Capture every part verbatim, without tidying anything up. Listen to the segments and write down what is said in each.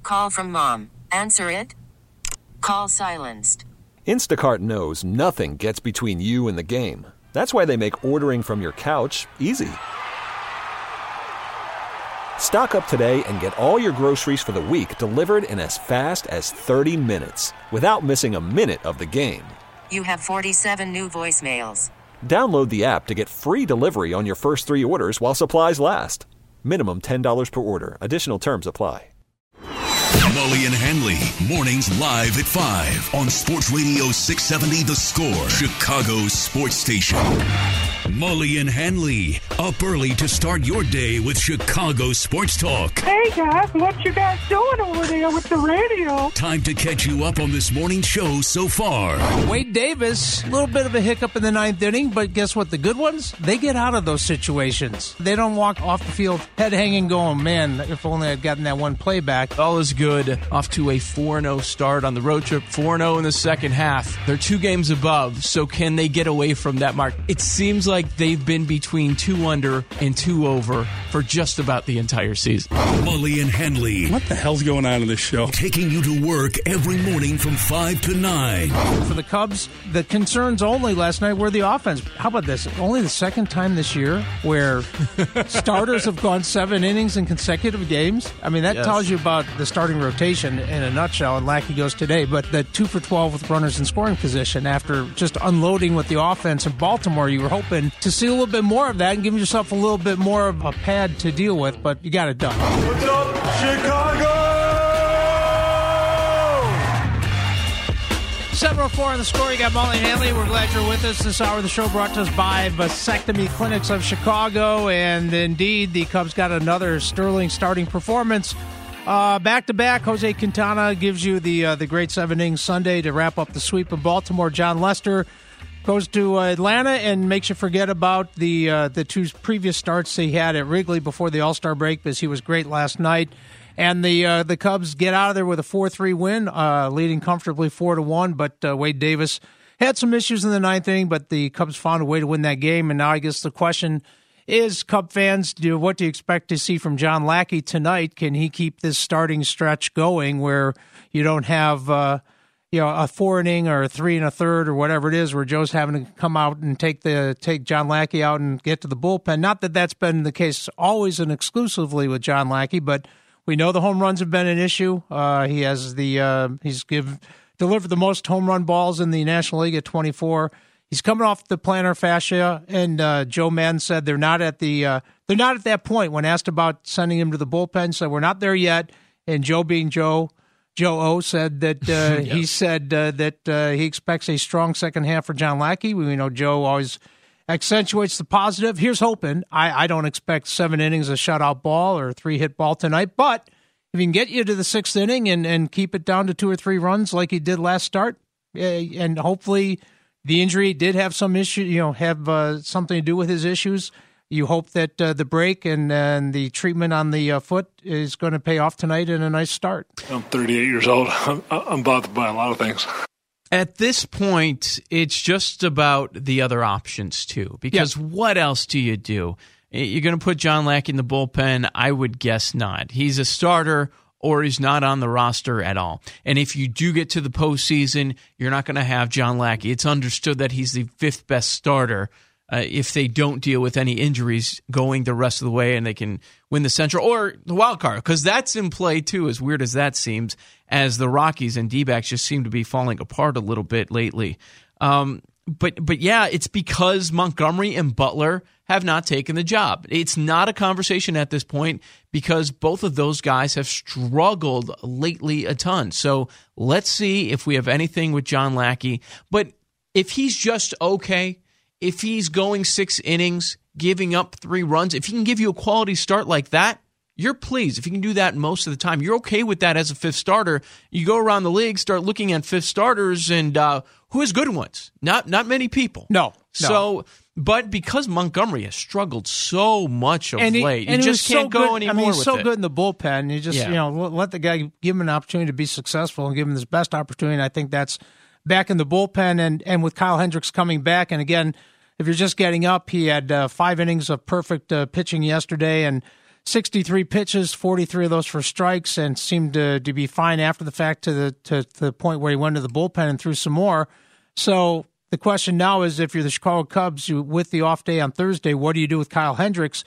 call from mom. Answer it. Call silenced. Instacart knows nothing gets between you and the game. That's why they make ordering from your couch easy. Stock up today and get all your groceries for the week delivered in as fast as thirty minutes without missing a minute of the game. You have forty-seven new voicemails. Download the app to get free delivery on your first three orders while supplies last. Minimum ten dollars per order. Additional terms apply. Mully and Hanley, mornings live at five on Sports Radio six seventy The Score, Chicago's sports station. Mully and Hanley, up early to start your day with Chicago Sports Talk. Hey guys, what you guys doing over there with the radio? Time to catch you up on this morning's show so far. Wade Davis, a little bit of a hiccup in the ninth inning, but guess what? The good ones, they get out of those situations. They don't walk off the field head hanging going, man, if only I'd gotten that one play back. All is good. Off to a four and oh start on the road trip. four and oh in the second half. They're two games above, so can they get away from that mark? It seems like they've been between two under and two over for just about the entire season. Mully and Hanley. What the hell's going on in this show? Taking you to work every morning from five to nine. For the Cubs, the concerns only last night were the offense. How about this? Only the second time this year where starters have gone seven innings in consecutive games. I mean, that yes. tells you about the starting rotation in a nutshell, and Lackey goes today. But the two for twelve with runners in scoring position after just unloading with the offense in Baltimore, you were hoping to see a little bit more of that and give yourself a little bit more of a pad to deal with, but you got it done. What's up, Chicago? seven oh four on the Score. You got Mully and Hanley. We're glad you're with us. This hour of the show brought to us by Vasectomy Clinics of Chicago. And indeed, the Cubs got another sterling starting performance. Uh, back-to-back, Jose Quintana gives you the uh, the great seven-innings Sunday to wrap up the sweep of Baltimore. John Lester goes to uh, Atlanta and makes you forget about the uh, the two previous starts he had at Wrigley before the All-Star break, because he was great last night. And the uh, the Cubs get out of there with a four three win, uh, leading comfortably four to one. But uh, Wade Davis had some issues in the ninth inning, but the Cubs found a way to win that game. And now I guess the question is, Cub fans, do what do you expect to see from John Lackey tonight? Can he keep this starting stretch going where you don't have uh, you know a four inning or a three and a third or whatever it is, where Joe's having to come out and take the take John Lackey out and get to the bullpen? Not that that's been the case always and exclusively with John Lackey, but we know the home runs have been an issue. Uh, he has the uh, he's give delivered the most home run balls in the National League at twenty-four. He's coming off the plantar fascia, and uh, Joe Madden said they're not at the uh, they're not at that point. When asked about sending him to the bullpen, said we're not there yet. And Joe, being Joe, Joe O, said that uh, yes. he said uh, that uh, he expects a strong second half for John Lackey. We know Joe always accentuates the positive. Here's hoping. I, I don't expect seven innings of shutout ball or a three hit ball tonight, but if he can get you to the sixth inning and, and keep it down to two or three runs like he did last start, and hopefully the injury did have some issue, you know, have uh, something to do with his issues. You hope that uh, the break and, and the treatment on the uh, foot is going to pay off tonight in a nice start. I'm thirty-eight years old. I'm, I'm bothered by a lot of things. At this point, it's just about the other options, too, because yeah. what else do you do? You're going to put John Lackey in the bullpen? I would guess not. He's a starter, or he's not on the roster at all. And if you do get to the postseason, you're not going to have John Lackey. It's understood that he's the fifth best starter uh, if they don't deal with any injuries going the rest of the way and they can win the Central or the wild card, because that's in play too, as weird as that seems, as the Rockies and D-backs just seem to be falling apart a little bit lately. Um, but but yeah, it's because Montgomery and Butler have not taken the job. It's not a conversation at this point because both of those guys have struggled lately a ton. So let's see if we have anything with John Lackey. But if he's just okay, if he's going six innings, giving up three runs, if he can give you a quality start like that, you're pleased. If you can do that most of the time, you're okay with that as a fifth starter. You go around the league, start looking at fifth starters, and uh, who has good ones? Not not many people. No. no. So, but because Montgomery has struggled so much of and he, late, and you just can't so go good, anymore I mean, he's with so it. good in the bullpen. You just Yeah. you know let the guy give him an opportunity to be successful and give him his best opportunity. And I think that's back in the bullpen, and and with Kyle Hendricks coming back, and again, if you're just getting up, he had uh, five innings of perfect uh, pitching yesterday, and sixty-three pitches, forty-three of those for strikes, and seemed to, to be fine after the fact to the to, to the point where he went to the bullpen and threw some more. So the question now is, if you're the Chicago Cubs, you, with the off day on Thursday, what do you do with Kyle Hendricks,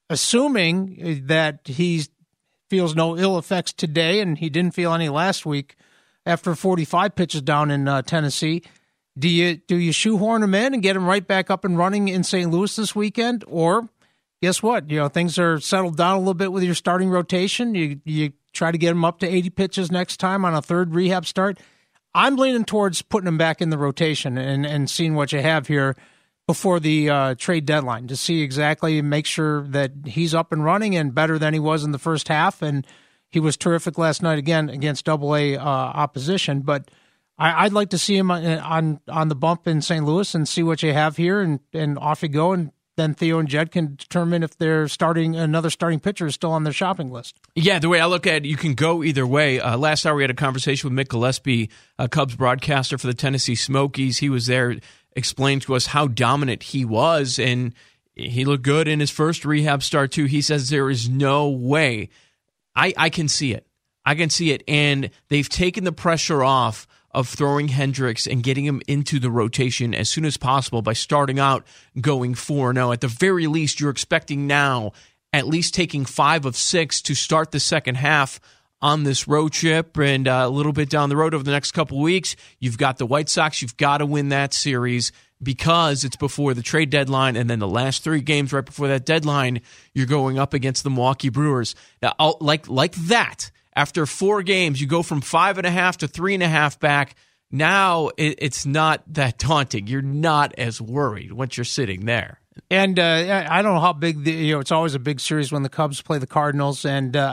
assuming that he feels no ill effects today, and he didn't feel any last week after forty-five pitches down in uh, Tennessee? Do you do you shoehorn him in and get him right back up and running in Saint Louis this weekend, or guess what? You know, things are settled down a little bit with your starting rotation. You you try to get him up to eighty pitches next time on a third rehab start. I'm leaning towards putting him back in the rotation and, and seeing what you have here before the uh, trade deadline to see exactly, make sure that he's up and running and better than he was in the first half. And he was terrific last night again against Double A uh, opposition. But I, I'd like to see him on, on on the bump in Saint Louis and see what you have here, and, and off you go. And then Theo and Jed can determine if they're starting another starting pitcher is still on their shopping list. Yeah, the way I look at it, you can go either way. Uh, last hour we had a conversation with Mick Gillespie, a Cubs broadcaster for the Tennessee Smokies. He was there, explained to us how dominant he was, and he looked good in his first rehab start too. He says there is no way. I, I can see it. I can see it, and they've taken the pressure off of throwing Hendricks and getting him into the rotation as soon as possible by starting out going four and oh. At the very least, you're expecting now at least taking five of six to start the second half on this road trip, and uh, a little bit down the road over the next couple of weeks. You've got the White Sox. You've got to win that series because it's before the trade deadline, and then the last three games right before that deadline, you're going up against the Milwaukee Brewers. Now, I'll, like like that, after four games, you go from five and a half to three and a half back. Now it, it's not that daunting. You're not as worried once you're sitting there. And uh, I don't know how big the, you know. It's always a big series when the Cubs play the Cardinals. And uh,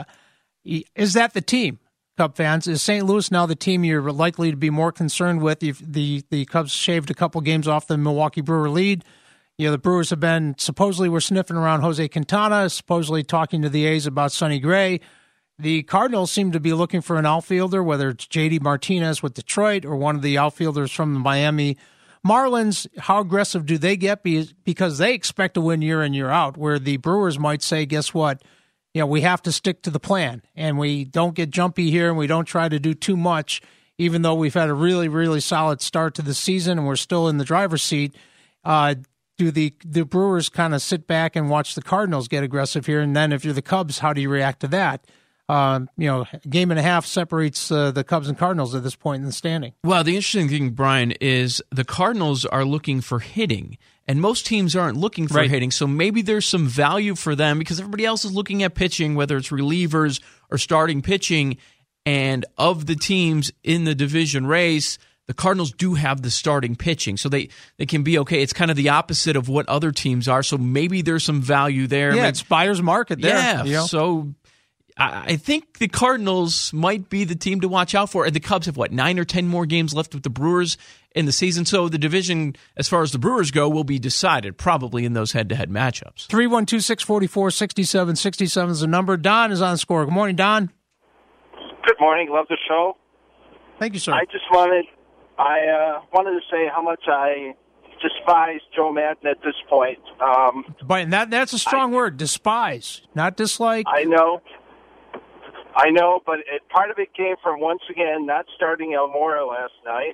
is that the team, Cub fans? Is Saint Louis now the team you're likely to be more concerned with? If the the Cubs shaved a couple games off the Milwaukee Brewer lead. You know, the Brewers have been supposedly were sniffing around Jose Quintana, supposedly talking to the A's about Sonny Gray. The Cardinals seem to be looking for an outfielder, whether it's J D Martinez with Detroit or one of the outfielders from the Miami Marlins. How aggressive do they get? Because they expect to win year in, year out, where the Brewers might say, guess what? You know, we have to stick to the plan, and we don't get jumpy here, and we don't try to do too much, even though we've had a really, really solid start to the season, and we're still in the driver's seat. Uh, do the, the Brewers kind of sit back and watch the Cardinals get aggressive here? And then if you're the Cubs, how do you react to that? Um, you know, a game and a half separates uh, the Cubs and Cardinals at this point in the standing. Well, the interesting thing, Brian, is the Cardinals are looking for hitting, and most teams aren't looking for right. hitting, so maybe there's some value for them because everybody else is looking at pitching, whether it's relievers or starting pitching, and of the teams in the division race, the Cardinals do have the starting pitching, so they, they can be okay. It's kind of the opposite of what other teams are, so maybe there's some value there. Yeah, maybe, it's buyer's market there. Yeah, you know? so I think the Cardinals might be the team to watch out for. And the Cubs have, what, nine or ten more games left with the Brewers in the season. So the division, as far as the Brewers go, will be decided probably in those head-to-head matchups. three one two, six four four, six seven six seven is the number. Don is on the score. Good morning, Don. Good morning. Love the show. Thank you, sir. I just wanted, I uh, wanted to say how much I despise Joe Madden at this point. Um, but that that's a strong I, word, despise, not dislike. I know. I know, but it, part of it came from, once again, not starting Almora last night.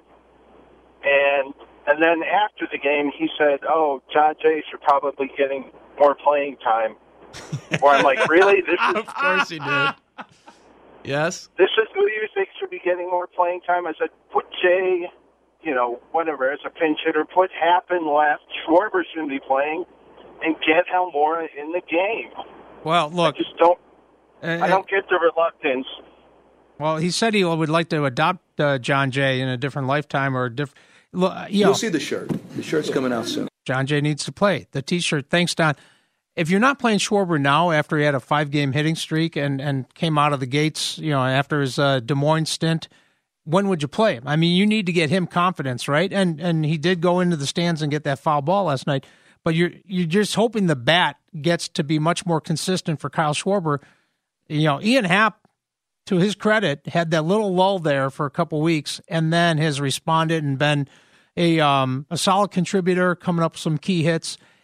And and then after the game, he said, oh, John Jay should probably getting more playing time. Where I'm like, really? This is, of course he did. Yes? This is who you think should be getting more playing time? I said, put Jay, you know, whatever, as a pinch hitter. Put Happen left. Schwarber shouldn't be playing. And get Almora in the game. Well, look. I just don't. Uh, I don't get the reluctance. Well, he said he would like to adopt uh, John Jay in a different lifetime or a different. You know, You'll see the shirt. The shirt's coming out soon. John Jay needs to play the T-shirt. Thanks, Don. If you're not playing Schwarber now, after he had a five-game hitting streak and, and came out of the gates, you know, after his uh, Des Moines stint, when would you play him? I mean, you need to get him confidence, right? And and he did go into the stands and get that foul ball last night. But you're you're just hoping the bat gets to be much more consistent for Kyle Schwarber. You know, Ian Happ, to his credit, had that little lull there for a couple weeks and then has responded and been a um, a solid contributor, coming up with some key hits.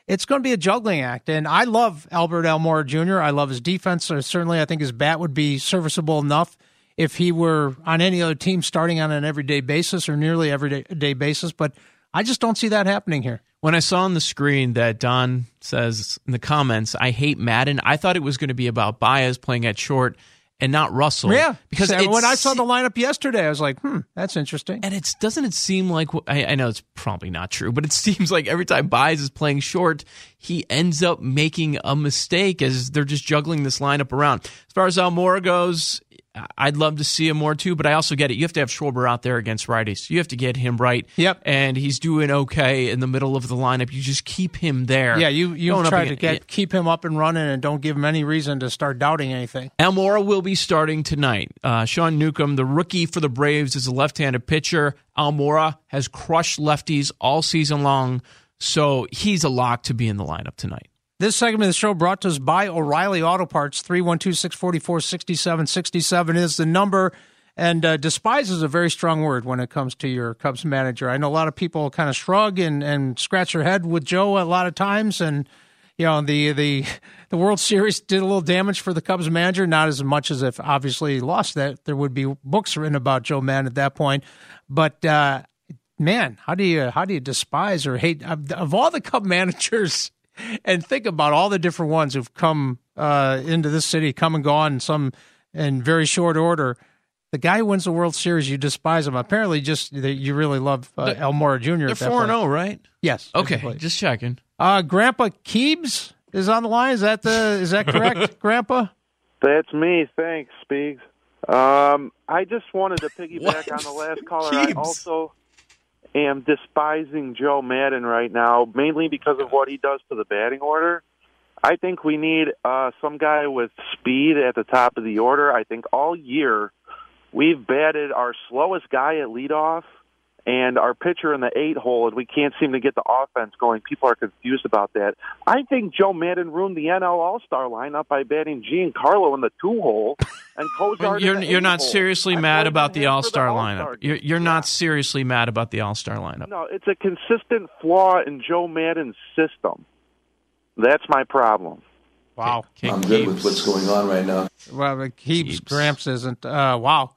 it's going to be a juggling act. And I love Albert Almora Junior I love his defense. So certainly, I think his bat would be serviceable enough if he were on any other team starting on an everyday basis or nearly everyday basis. But I just don't see that happening here. When I saw on the screen that Don says in the comments, I hate Madden, I thought it was going to be about Baez playing at short and not Russell. Yeah, because so when I saw the lineup yesterday, I was like, hmm, that's interesting. And it's doesn't it seem like, I, I know it's probably not true, but it seems like every time Baez is playing short, he ends up making a mistake as they're just juggling this lineup around. As far as Almora goes, I'd love to see him more too, but I also get it. You have to have Schwarber out there against righties. You have to get him right. Yep. And he's doing okay in the middle of the lineup. You just keep him there. Yeah, you, you try to get keep him up and running and don't give him any reason to start doubting anything. Almora will be starting tonight. Uh, Sean Newcomb, the rookie for the Braves, is a left-handed pitcher. Almora has crushed lefties all season long, so he's a lock to be in the lineup tonight. This segment of the show brought to us by O'Reilly Auto Parts. three one two, six four four, six seven six seven is the number. And uh, despise is a very strong word when it comes to your Cubs manager. I know a lot of people kind of shrug and, and scratch their head with Joe a lot of times. And, you know, the, the the World Series did a little damage for the Cubs manager, not as much as if obviously he lost that. There would be books written about Joe Maddon at that point. But, uh, man, how do you how do you despise or hate? Of, of all the Cub managers... And think about all the different ones who've come uh, into this city, come and gone, some in very short order. The guy who wins the World Series, you despise him. Apparently, just you really love uh, Almora Junior They're four and oh, right? Yes. Okay, just checking. Uh, Grandpa Keebs is on the line. Is that the is that correct, Grandpa? That's me. Thanks, Speaks. Um, I just wanted to piggyback what? on the last caller. Keebs. I also am despising Joe Maddon right now, mainly because of what he does to the batting order. I think we need uh, some guy with speed at the top of the order. I think all year we've batted our slowest guy at leadoff and our pitcher in the eight hole, and we can't seem to get the offense going. People are confused about that. I think Joe Maddon ruined the N L All-Star lineup by batting Giancarlo in the two hole and Kozar. You're, in the you're not hole. seriously I mad about the All-Star the lineup. All-Star You're, you're yeah. not seriously mad about the All-Star lineup. No, it's a consistent flaw in Joe Maddon's system. That's my problem. Wow. King I'm good Keeps. with what's going on right now. Well, Keeps, Gramps isn't. Uh, wow.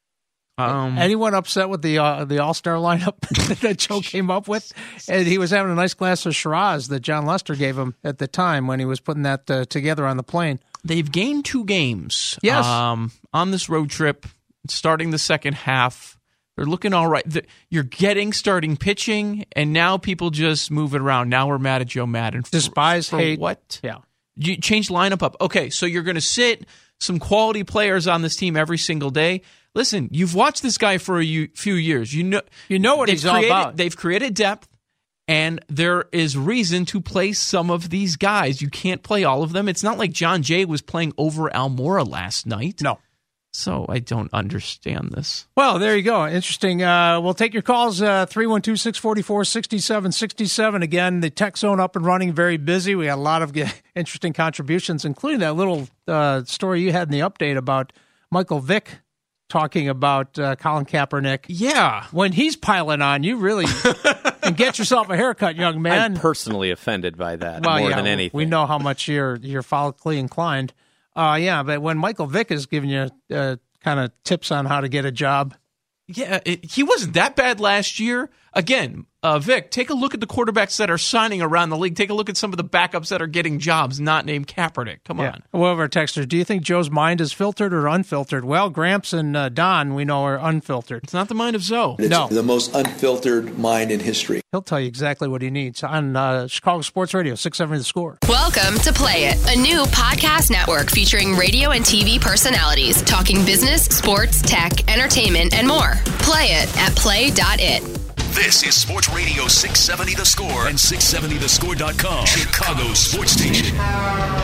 Um, Anyone upset with the uh, the All-Star lineup that Joe came up with? And he was having a nice glass of Shiraz that John Lester gave him at the time when he was putting that uh, together on the plane. They've gained two games yes. um, on this road trip, starting the second half. They're looking all right. You're getting starting pitching, and now people just move it around. Now we're mad at Joe Maddon. For, Despise, for hate. What? Yeah. You change lineup up. Okay, so you're going to sit some quality players on this team every single day. Listen, you've watched this guy for a few years. You know, you know what he's created, all about. They've created depth, and there is reason to play some of these guys. You can't play all of them. It's not like John Jay was playing over Almora last night. No. So I don't understand this. Well, there you go. Interesting. Uh, we'll take your calls, uh, three one two, six four four, six seven six seven. Again, the tech zone up and running, very busy. We got a lot of interesting contributions, including that little uh, story you had in the update about Michael Vick talking about uh, Colin Kaepernick. Yeah. When he's piling on, you really can get yourself a haircut, young man. I'm personally offended by that well, more yeah, than anything. We know how much you're, you're follically inclined. Uh, yeah, but when Michael Vick is giving you uh, kind of tips on how to get a job. Yeah, it, he wasn't that bad last year. Again, uh, Vic, take a look at the quarterbacks that are signing around the league. Take a look at some of the backups that are getting jobs, not named Kaepernick. Come yeah. on. One of our texters, do you think Joe's mind is filtered or unfiltered? Well, Gramps and uh, Don, we know, are unfiltered. It's not the mind of Zoe. It's no. the most unfiltered mind in history. He'll tell you exactly what he needs on uh, Chicago Sports Radio, six seventy The Score. Welcome to Play It, a new podcast network featuring radio and T V personalities talking business, sports, tech, entertainment, and more. Play it at play dot it. This is Sports Radio six seventy The Score and six seventy the score dot com, Chicago's sports station.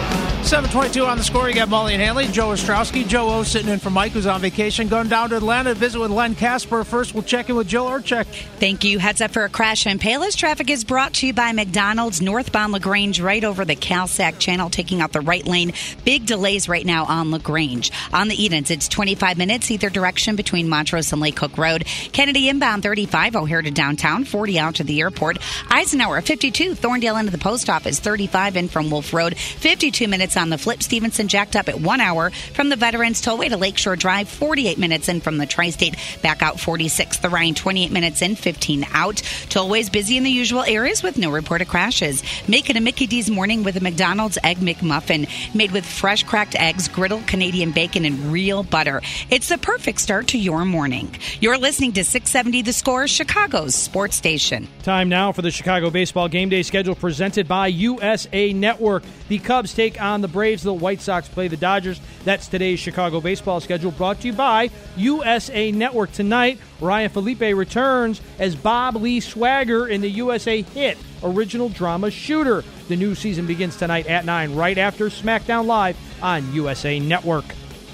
seven twenty-two on the score. You got Molly and Hanley, Joe Ostrowski. Joe O sitting in for Mike, who's on vacation. Going down to Atlanta to visit with Len Casper. First, we'll check in with Jill Urchek. Thank you. Heads up for a crash in Palos. Traffic is brought to you by McDonald's. Northbound LaGrange, right over the Calsac Channel, taking out the right lane. Big delays right now on LaGrange. On the Edens, it's twenty-five minutes either direction between Montrose and Lake Cook Road. Kennedy inbound thirty-five, O'Hare to downtown, forty out to the airport. Eisenhower fifty-two, Thorndale into the post office, thirty-five in from Wolf Road. fifty-two minutes on the flip. Stevenson jacked up at one hour from the Veterans Tollway to Lakeshore Drive. forty-eight minutes in from the Tri-State. Back out forty-six. The Rhine, twenty-eight minutes in, fifteen out. Tollways busy in the usual areas with no reported crashes. Make it a Mickey D's morning with a McDonald's Egg McMuffin made with fresh cracked eggs, griddled Canadian bacon, and real butter. It's the perfect start to your morning. You're listening to six seventy The Score, Chicago's sports station. Time now for the Chicago Baseball Game Day schedule presented by U S A Network. The Cubs take on the Braves. The White Sox play the Dodgers. That's today's Chicago baseball schedule, brought to you by U S A Network. Tonight, Ryan Felipe returns as Bob Lee Swagger in the U S A Hit original drama Shooter. The new season begins tonight at nine, right after SmackDown Live on U S A Network.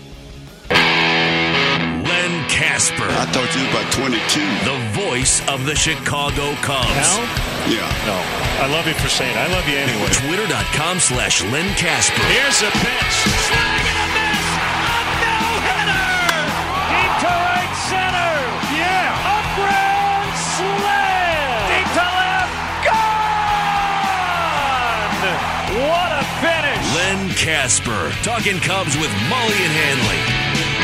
Len Casper. I thought you were about twenty-two. The voice of the Chicago Cubs. Now? Yeah. No, I love you for saying I love you anyway. Twitter.com slash Len Casper. Here's a pitch. Swing and a miss. A no-hitter. Deep to right center. Yeah. A grand slam. Deep to left. Gone. What a finish. Len Casper. Talking Cubs with Molly and Hanley.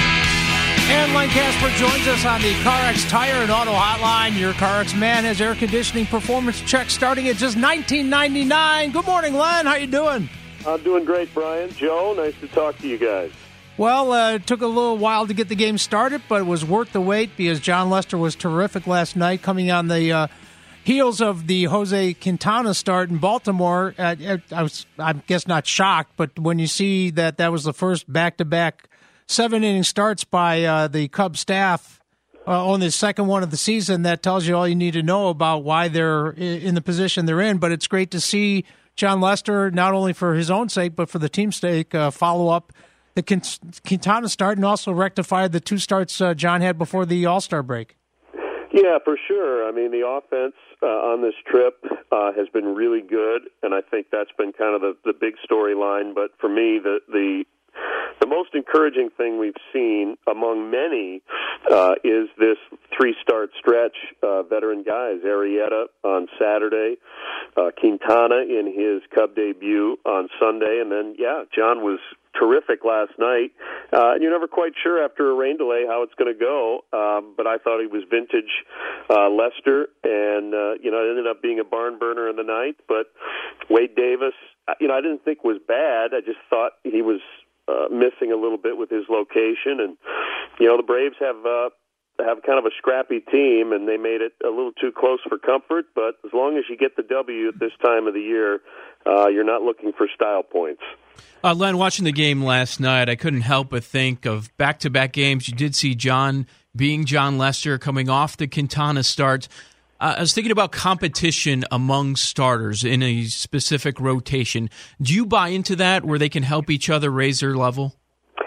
And Len Casper joins us on the CarX Tire and Auto Hotline. Your CarX man has air conditioning performance check starting at just nineteen ninety-nine. Good morning, Len. How you doing? I'm doing great, Brian. Joe, nice to talk to you guys. Well, uh, it took a little while to get the game started, but it was worth the wait because John Lester was terrific last night, coming on the uh, heels of the Jose Quintana start in Baltimore. Uh, I was, I guess, not shocked, but when you see that that was the first back-to-back seven-inning starts by uh, the Cubs staff uh, on the second one of the season, that tells you all you need to know about why they're in the position they're in. But it's great to see John Lester, not only for his own sake, but for the team's sake, uh, follow up the Quintana start and also rectify the two starts uh, John had before the All-Star break. Yeah, for sure. I mean, the offense uh, on this trip uh, has been really good, and I think that's been kind of the, the big storyline. But for me, the the The most encouraging thing we've seen among many uh, is this three-start stretch. Uh, veteran guys, Arrieta on Saturday, uh, Quintana in his Cub debut on Sunday, and then, yeah, John was terrific last night. Uh, and you're never quite sure after a rain delay how it's going to go, um, but I thought he was vintage uh, Lester, and, uh, you know, it ended up being a barn burner in the ninth. But Wade Davis, you know, I didn't think was bad. I just thought he was Uh, missing a little bit with his location, and you know the Braves have uh, have kind of a scrappy team, and they made it a little too close for comfort. But as long as you get the W at this time of the year, uh, you're not looking for style points. Uh, Len, watching the game last night, I couldn't help but think of back-to-back games. You did see John being John Lester coming off the Quintana start. Uh, I was thinking about competition among starters in a specific rotation. Do you buy into that, where they can help each other raise their level?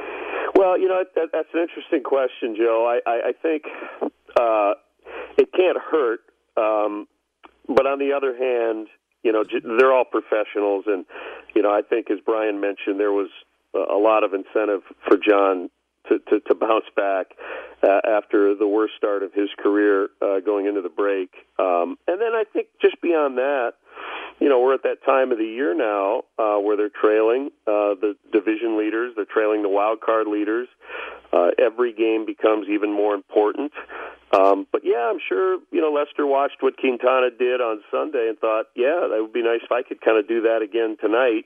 Well, you know, that, that's an interesting question, Joe. I, I, I think uh, it can't hurt, um, but on the other hand, you know, they're all professionals, and, you know, I think, as Brian mentioned, there was a lot of incentive for John to, to, to bounce back uh, after the worst start of his career uh, going into the break. Um, and then I think just beyond that, you know, we're at that time of the year now uh, where they're trailing uh, the division leaders. They're trailing the wild card leaders. Uh, every game becomes even more important. Um, but, yeah, I'm sure, you know, Lester watched what Quintana did on Sunday and thought, yeah, that would be nice if I could kind of do that again tonight.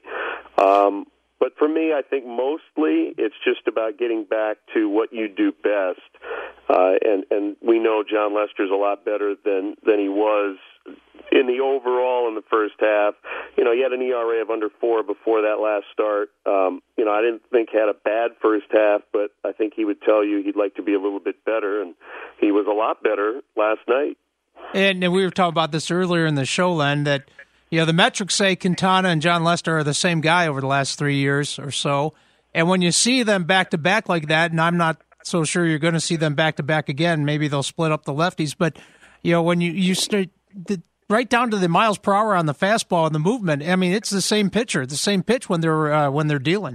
Um But for me, I think mostly it's just about getting back to what you do best. Uh, and, and we know John Lester's a lot better than, than he was in the overall in the first half. You know, he had an E R A of under four before that last start. Um, you know, I didn't think he had a bad first half, but I think he would tell you he'd like to be a little bit better, and he was a lot better last night. And we were talking about this earlier in the show, Len, that You know, the metrics say Quintana and John Lester are the same guy over the last three years or so. And when you see them back-to-back like that, and I'm not so sure you're going to see them back-to-back again, maybe they'll split up the lefties. But, you know, when you, you start the, right down to the miles per hour on the fastball and the movement, I mean, it's the same pitcher, the same pitch when they're uh, when they're dealing.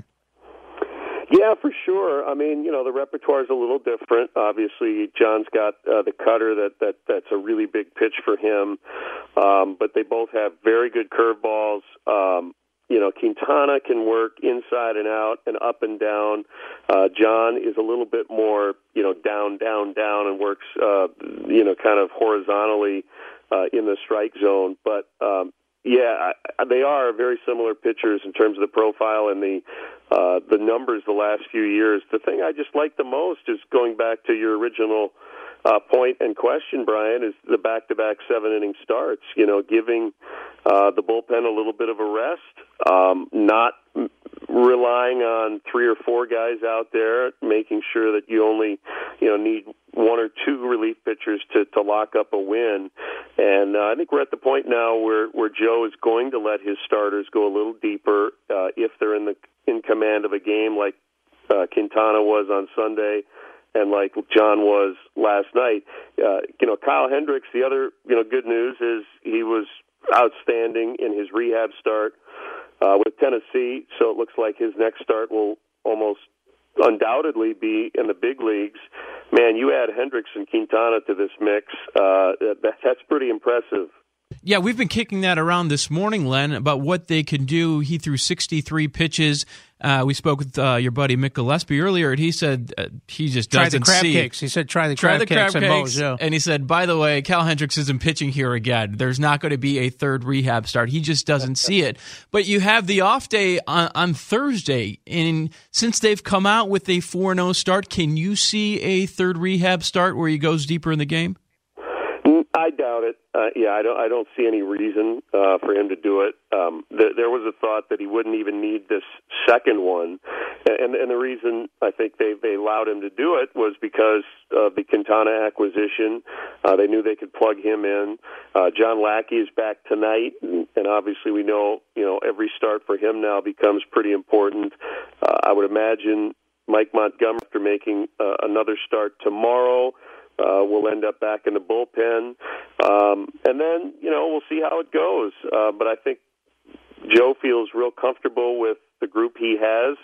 Yeah, for sure. I mean, you know, the repertoire is a little different. Obviously, John's got uh, the cutter that, that that's a really big pitch for him. Um, but they both have very good curveballs. Um, you know, Quintana can work inside and out and up and down. Uh, John is a little bit more, you know, down, down, down and works, uh, you know, kind of horizontally uh, in the strike zone. But, um, yeah, I, they are very similar pitchers in terms of the profile and the uh, the numbers the last few years. The thing I just like the most is going back to your original uh, point and question, Brian, is the back-to-back seven-inning starts, you know, giving uh, the bullpen a little bit of a rest, um, not relying on three or four guys out there, making sure that you only, you know, need one or two relief pitchers to, to lock up a win. And uh, I think we're at the point now where, where Joe is going to let his starters go a little deeper uh, if they're in the in command of a game like uh, Quintana was on Sunday and like John was last night. Uh, you know, Kyle Hendricks, the other, you know, good news is he was outstanding in his rehab start uh, with Tennessee, so it looks like his next start will almost undoubtedly be in the big leagues. Man, you add Hendricks and Quintana to this mix, uh, that, that's pretty impressive. Yeah, we've been kicking that around this morning, Len, about what they can do. He threw sixty-three pitches. Uh, we spoke with uh, your buddy Mick Gillespie earlier, and he said uh, he just try doesn't the crab see. cakes. He said try the try crab the cakes crab and cakes. Moe's, yeah. And he said, by the way, Cal Hendricks isn't pitching here again. There's not going to be a third rehab start. He just doesn't see it. But you have the off day on, on Thursday, and since they've come out with a four and oh start, can you see a third rehab start where he goes deeper in the game? I doubt it. Uh, yeah, I don't. I don't see any reason uh, for him to do it. Um, th- there was a thought that he wouldn't even need this second one, and, and the reason I think they they allowed him to do it was because of the Quintana acquisition. Uh, they knew they could plug him in. Uh, John Lackey is back tonight, and, and obviously we know you know every start for him now becomes pretty important. Uh, I would imagine Mike Montgomery, after making uh, another start tomorrow, Uh, we'll end up back in the bullpen. Um, and then, you know, we'll see how it goes. Uh, but I think Joe feels real comfortable with the group he has,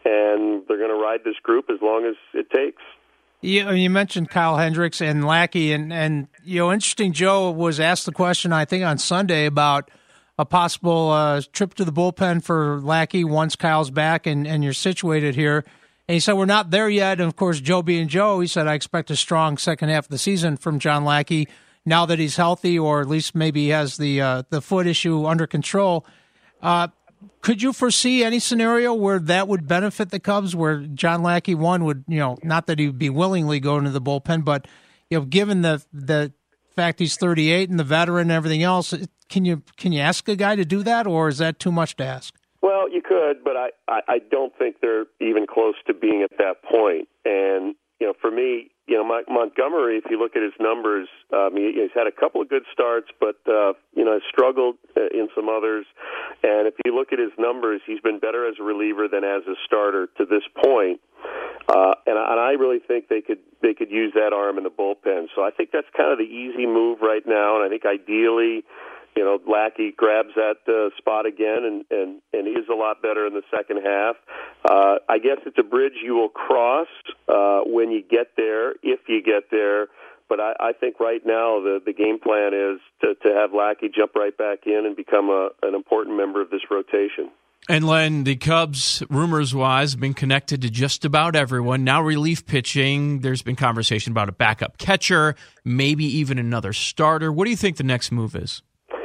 and they're going to ride this group as long as it takes. You, you mentioned Kyle Hendricks and Lackey, and, and, you know, interesting, Joe was asked the question, I think, on Sunday about a possible uh, trip to the bullpen for Lackey once Kyle's back and, and you're situated here. And he said, we're not there yet. And, of course, Joe being Joe, he said, I expect a strong second half of the season from John Lackey now that he's healthy, or at least maybe he has the uh, the foot issue under control. Uh, could you foresee any scenario where that would benefit the Cubs, where John Lackey, one, would, you know, not that he would be willingly going to the bullpen, but, you know, given the the fact he's thirty-eight and the veteran and everything else, can you can you ask a guy to do that, or is that too much to ask? Well, you could, but I, I, I don't think they're even close to being at that point. And, you know, for me, you know, Mike Montgomery, if you look at his numbers, um, he, he's had a couple of good starts, but, uh, you know, struggled in some others. And if you look at his numbers, he's been better as a reliever than as a starter to this point. Uh, and, and I really think they could they could use that arm in the bullpen. So I think that's kind of the easy move right now. And I think ideally, you know, Lackey grabs that uh, spot again and, and, and is a lot better in the second half. Uh, I guess it's a bridge you will cross uh, when you get there, if you get there. But I, I think right now the, the game plan is to, to have Lackey jump right back in and become a, an important member of this rotation. And Len, the Cubs, rumors-wise, have been connected to just about everyone. Now relief pitching, there's been conversation about a backup catcher, maybe even another starter. What do you think the next move is?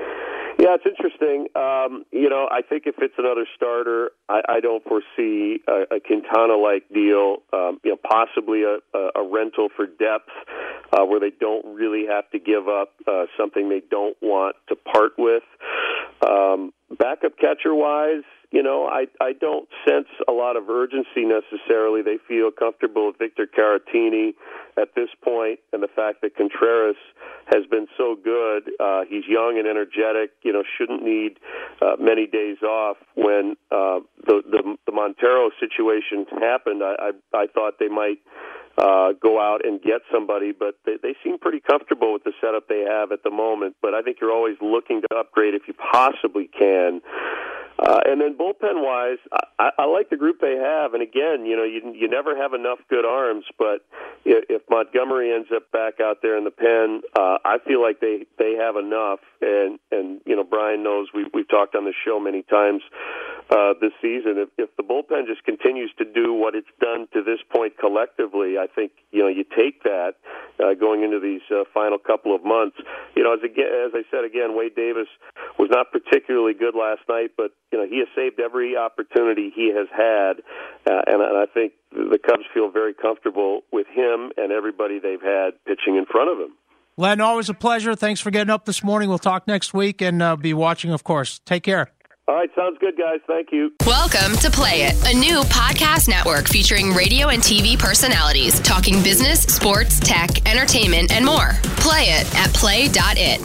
Yeah, it's interesting. Um, you know, I think if it's another starter, I, I don't foresee a, a Quintana-like deal. Um, you know, possibly a, a, a rental for depth uh, where they don't really have to give up uh, something they don't want to part with. Um, backup catcher-wise, you know, I, I don't sense a lot of urgency necessarily. They feel comfortable with Victor Caratini at this point, and the fact that Contreras has been so good. Uh, he's young and energetic, you know, shouldn't need uh, many days off. When uh, the, the the Montero situation happened, I, I, I thought they might uh, go out and get somebody, but they, they seem pretty comfortable with the setup they have at the moment. But I think you're always looking to upgrade if you possibly can. Uh, and then bullpen-wise, I, I like the group they have. And again, you know, you you never have enough good arms. But if, if Montgomery ends up back out there in the pen, uh, I feel like they, they have enough. And and you know, Brian knows we we've talked on the show many times uh, this season. If, if the bullpen just continues to do what it's done to this point collectively, I think you know you take that uh, going into these uh, final couple of months. You know, as again, as I said again, Wade Davis was not particularly good last night, but you know, he has saved every opportunity he has had, uh, and, and I think the Cubs feel very comfortable with him and everybody they've had pitching in front of him. Len, always a pleasure. Thanks for getting up this morning. We'll talk next week and uh, be watching, of course. Take care. All right, sounds good, guys. Thank you. Welcome to Play It, a new podcast network featuring radio and T V personalities talking business, sports, tech, entertainment, and more. Play it at play dot it.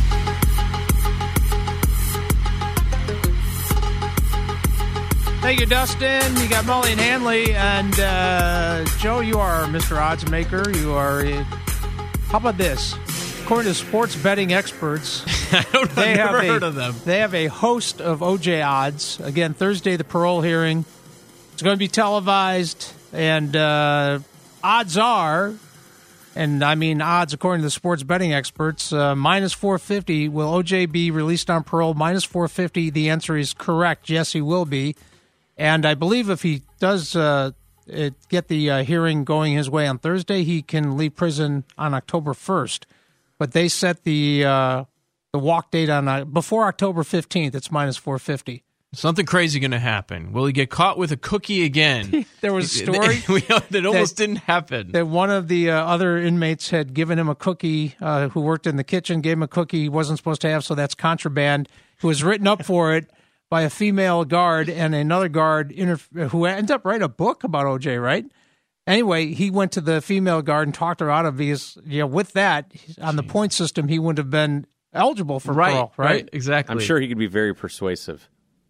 Thank you, Dustin. You got Molly and Hanley. And, uh, Joe, you are Mister Odds Maker. You are, uh, how about this? According to sports betting experts, I don't know, I've never have heard a, of them. They have a host of O J odds. Again, Thursday, the parole hearing. It's going to be televised. And uh, odds are, and I mean odds according to the sports betting experts, uh, minus four fifty. Will O J be released on parole? Minus four fifty. The answer is correct. Yes, he will be. And I believe if he does uh, it, get the uh, hearing going his way on Thursday, he can leave prison on October first. But they set the uh, the walk date on uh, before October fifteenth. It's minus four fifty. Something crazy going to happen. Will he get caught with a cookie again? There was a story that almost that, didn't happen. That one of the uh, other inmates had given him a cookie, uh, who worked in the kitchen, gave him a cookie he wasn't supposed to have, so that's contraband, who was written up for it by a female guard, and another guard inter- who ended up writing a book about O J, right? Anyway, he went to the female guard and talked her out of because, you know, with that, on the point system, he wouldn't have been eligible for right, parole, right? Right, exactly. I'm sure he could be very persuasive.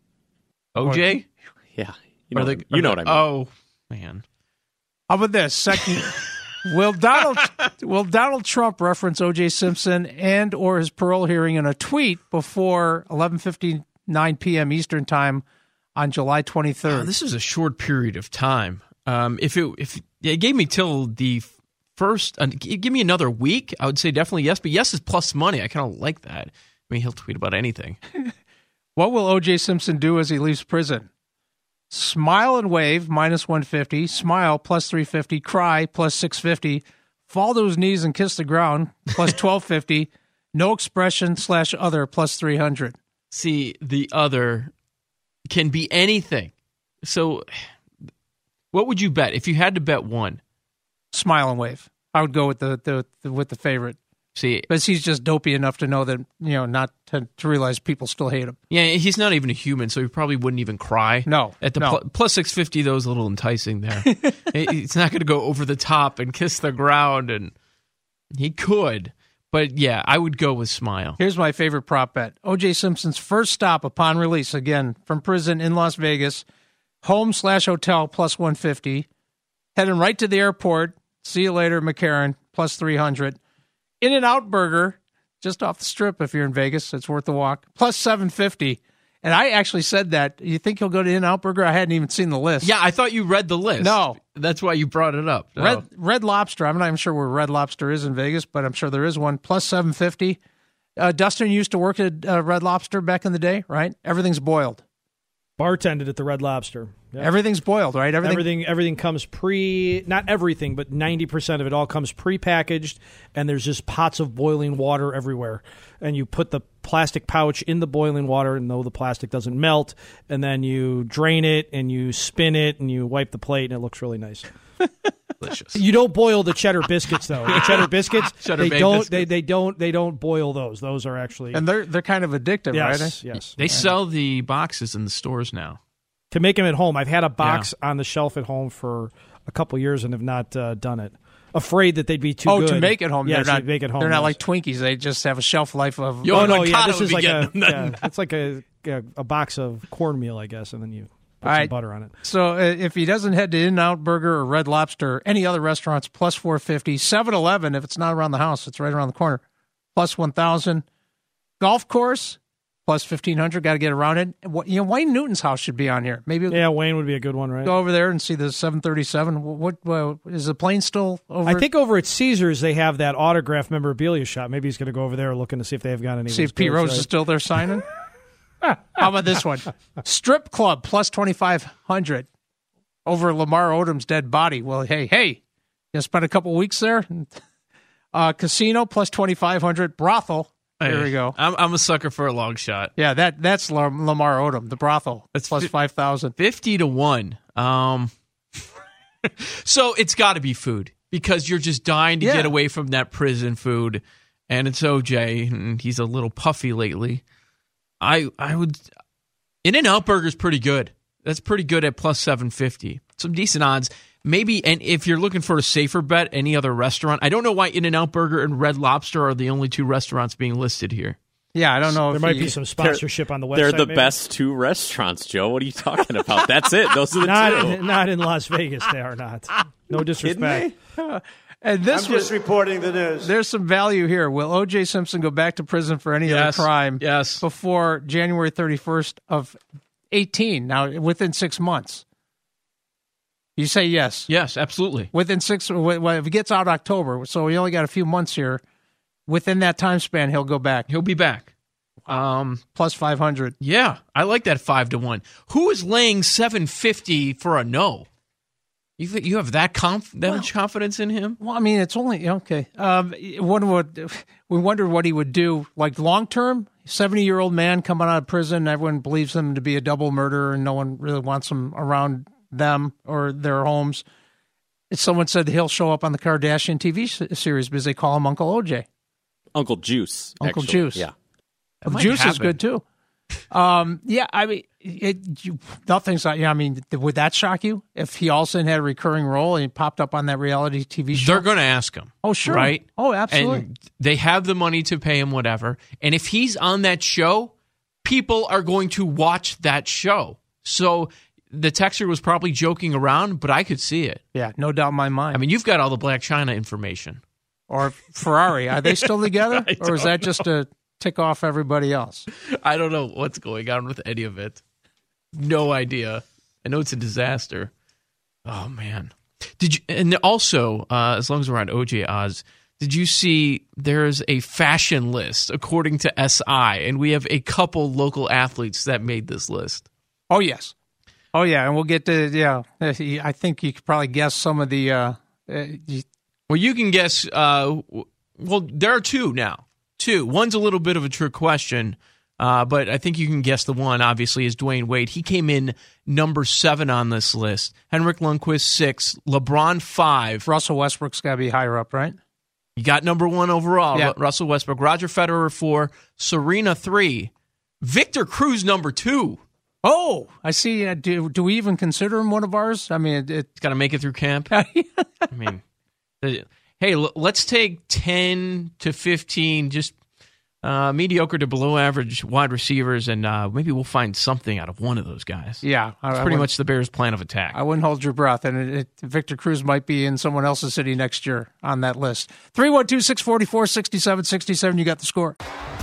O J? Yeah. You know, the, you know the, what I mean. Oh, man. How about this? Second, will Donald will Donald Trump reference O J Simpson and or his parole hearing in a tweet before eleven fifty-nine p.m. Eastern Time on July twenty-third? Oh, this is a short period of time. Um, if it if it gave me till the first, uh, give me another week, I would say definitely yes. But yes is plus money. I kind of like that. I mean, he'll tweet about anything. What will O J Simpson do as he leaves prison? Smile and wave, minus one fifty. Smile, plus three fifty. Cry, plus six fifty. Fall to his knees and kiss the ground, plus twelve fifty. No expression slash other, plus three hundred. See, the other can be anything. So what would you bet if you had to bet one? Smile and wave. I would go with the, the, the with the favorite. See, but he's just dopey enough to know that, you know, not to, to realize people still hate him. Yeah, he's not even a human, so he probably wouldn't even cry. No, at the no. pl- plus six fifty, though, is a little enticing there. He's not going to go over the top and kiss the ground, and he could. But yeah, I would go with smile. Here's my favorite prop bet: O J Simpson's first stop upon release, again from prison in Las Vegas, home slash hotel plus one fifty, heading right to the airport. See you later, McCarran, plus three hundred. In-N-Out Burger, just off the strip if you're in Vegas. It's worth the walk. Plus seven fifty. And I actually said that. You think he'll go to In-N-Out Burger? I hadn't even seen the list. Yeah, I thought you read the list. No. That's why you brought it up. No. Red Red Lobster. I'm not even sure where Red Lobster is in Vegas, but I'm sure there is one. Plus seven fifty. Uh, Dustin used to work at uh, Red Lobster back in the day, right? Everything's boiled. Bartended at the Red Lobster. Yep. Everything's boiled, right? Everything, everything, everything comes pre. Not everything, but ninety percent of it all comes pre-packaged, and there's just pots of boiling water everywhere. And you put the plastic pouch in the boiling water, and though the plastic doesn't melt, and then you drain it, and you spin it, and you wipe the plate, and it looks really nice. Delicious. You don't boil the cheddar biscuits though. The cheddar biscuits, cheddar they don't. biscuits. They, they don't. They don't boil those. Those are actually and they're they're kind of addictive, yes, right? Yes. They sell the boxes in the stores now. To make them at home. I've had a box yeah. on the shelf at home for a couple years and have not uh, done it. Afraid that they'd be too oh, good. to make it home. Yeah, they're not, make it home. They're not yes. like Twinkies. They just have a shelf life of... Oh, no, yeah, this is like a, yeah, it's like a, a, a box of cornmeal, I guess, and then you put All some right. butter on it. So uh, if he doesn't head to In-N-Out Burger or Red Lobster or any other restaurants, plus four fifty. seven eleven, if it's not around the house, it's right around the corner, plus one thousand. Golf course, plus fifteen hundred. Got to get around it. What, you know, Wayne Newton's house should be on here. Maybe yeah, Wayne would be a good one, right? Go over there and see the seven thirty-seven. What, what is the plane still over? I think over at Caesars they have that autographed memorabilia shop. Maybe he's going to go over there looking to see if they have got any. See if Pete Rose right. is still there signing. How about this one? Strip club plus twenty-five hundred over Lamar Odom's dead body. Well, hey, hey, you spent a couple weeks there. Uh, casino plus twenty-five hundred. Brothel. There hey, we go. I'm, I'm a sucker for a long shot. Yeah, that that's Lamar Odom, the brothel. That's plus five thousand. Fifty to one. Um, so it's got to be food because you're just dying to yeah. get away from that prison food, and it's O J, and he's a little puffy lately. I I would In-N-Out Burger's pretty good. That's pretty good at plus seven fifty. Some decent odds. Maybe, and if you're looking for a safer bet, any other restaurant. I don't know why In-N-Out Burger and Red Lobster are the only two restaurants being listed here. Yeah, I don't know. There if might he, be some sponsorship on the website. They're the maybe? best two restaurants, Joe. What are you talking about? That's it. Those are the not, two. Not in Las Vegas, they are not. No disrespect. And this I'm was, just reporting the news. There's some value here. Will O J Simpson go back to prison for any yes. other crime yes. before January thirty-first of eighteen? Now, within six months. You say yes. Yes, absolutely. Within six, well, if he gets out October, so we only got a few months here. Within that time span, he'll go back. He'll be back. Um, plus five hundred. Yeah, I like that five to one. Who is laying seven fifty for a no? You you have that conf- that well, much confidence in him? Well, I mean, it's only okay. Um, one would we wondered what he would do, like long term. Seventy year old man coming out of prison, everyone believes him to be a double murderer, and no one really wants him around them or their homes. Someone said he'll show up on the Kardashian T V series because they call him Uncle O J. Uncle Juice. Uncle actually. Juice. Yeah. Juice happen. Is good too. Um, yeah, I mean, it, you, nothing's. Yeah, I mean, would that shock you if he all of a sudden had a recurring role and he popped up on that reality T V show? They're going to ask him. Oh, sure. Right? Oh, absolutely. And they have the money to pay him whatever. And if he's on that show, people are going to watch that show. So the texter was probably joking around, but I could see it. Yeah, no doubt in my mind. I mean, you've got all the Black China information. Or Ferrari. Are they still together? Or is that know. just to tick off everybody else? I don't know what's going on with any of it. No idea. I know it's a disaster. Oh, man. Did you? And also, uh, as long as we're on O J Oz, did you see there's a fashion list according to S I, and we have a couple local athletes that made this list? Oh, yes. Oh, yeah, and we'll get to, yeah, I think you could probably guess some of the... Uh, uh, you, well, you can guess, uh, well, there are two now. Two. One's a little bit of a trick question, uh, but I think you can guess the one, obviously, is Dwayne Wade. He came in number seven on this list. Henrik Lundqvist, six. LeBron, five. Russell Westbrook's got to be higher up, right? You got number one overall, yeah. Russell Westbrook. Roger Federer, four. Serena, three. Victor Cruz, number two. Oh, I see. Uh, do, do we even consider him one of ours? I mean, it, it's got to make it through camp. I mean, the, hey, l- let's take ten to fifteen just uh, mediocre to below average wide receivers, and uh, maybe we'll find something out of one of those guys. Yeah. It's I, pretty I much the Bears' plan of attack. I wouldn't hold your breath, and it, it, Victor Cruz might be in someone else's city next year on that list. three one two, six four four, six seven six seven, you got the score.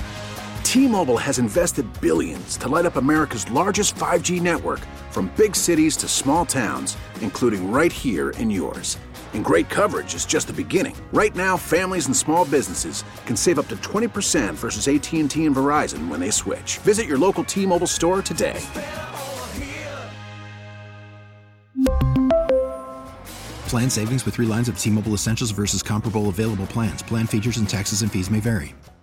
T-Mobile has invested billions to light up America's largest five G network, from big cities to small towns, including right here in yours. And great coverage is just the beginning. Right now, families and small businesses can save up to twenty percent versus A T and T and Verizon when they switch. Visit your local T-Mobile store today. Plan savings with three lines of T-Mobile Essentials versus comparable available plans. Plan features and taxes and fees may vary.